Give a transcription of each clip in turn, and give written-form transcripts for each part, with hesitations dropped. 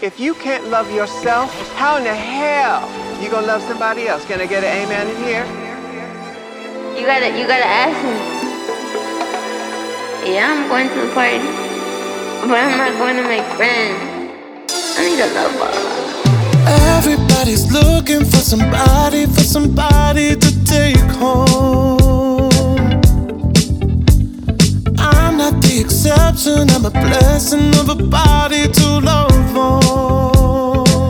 If you can't love yourself, how in the hell you gonna love somebody else? Can I get an amen in here? You gotta ask me. Yeah, I'm going to the party, but I'm not going to make friends. I need a lover. Everybody's looking for somebody to take home. I'm not the exception, I'm a blessing of a body to love on.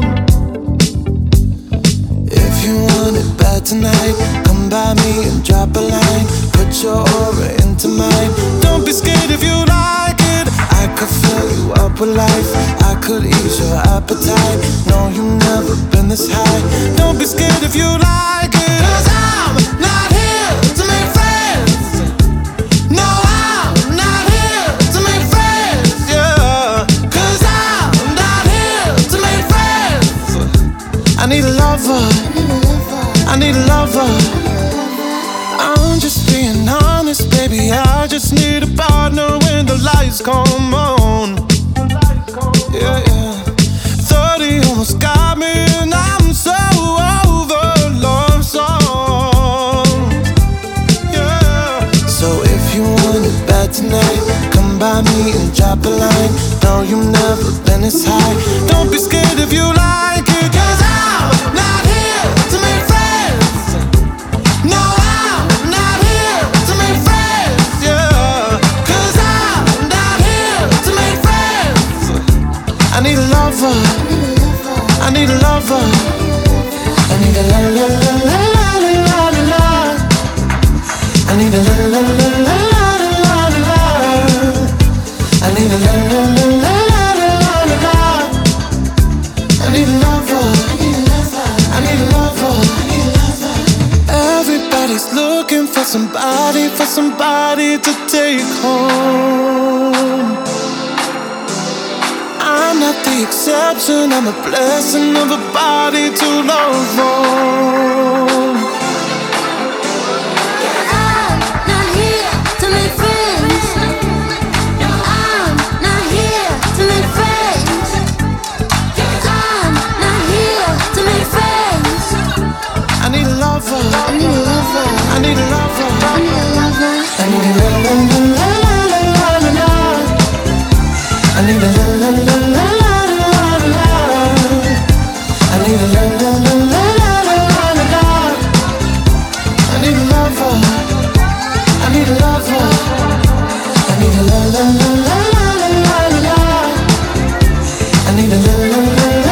If you want it bad tonight, come by me and drop a line. Put your aura into mine. Don't be scared if you like it. I could fill you up with life, I could ease your appetite. No, you've never been this high. Don't be scared if you like it. 'Cause I'm not here to make friends. No, I'm not here to make friends, yeah. 'Cause I'm not here to make friends. I need a lover, I need a lover. I'm just being honest, baby, I just need a partner when the lights come on. Yeah, yeah. 30 almost got me and I'm so over love songs. Yeah. So if you want it bad tonight, come by me and drop a line. No, you've never been this high. Don't be scared if you like it. 'Cause I'm not here to make friends. No, I'm not here to make friends, yeah. 'Cause I'm not here to make friends. I need a lover, I need a lover. I need a la la la la la la la la. I need a la la la la la la la la. I need a la la la la la la la la. I need a lover, I need a lover. Everybody's looking for somebody to take home. I'm not the exception, I'm a blessing of a body to love on. I'm not here to make friends. I'm not here to make friends. I'm not here to make friends. I need a lover, I need a lover. I need a lover. I need a lover. I need a la la la la la la la. I need a la la la la la la la. I need a la la la la la la la. I need a lover, I need a lover. I need a la la la la la la la. I need a la la la.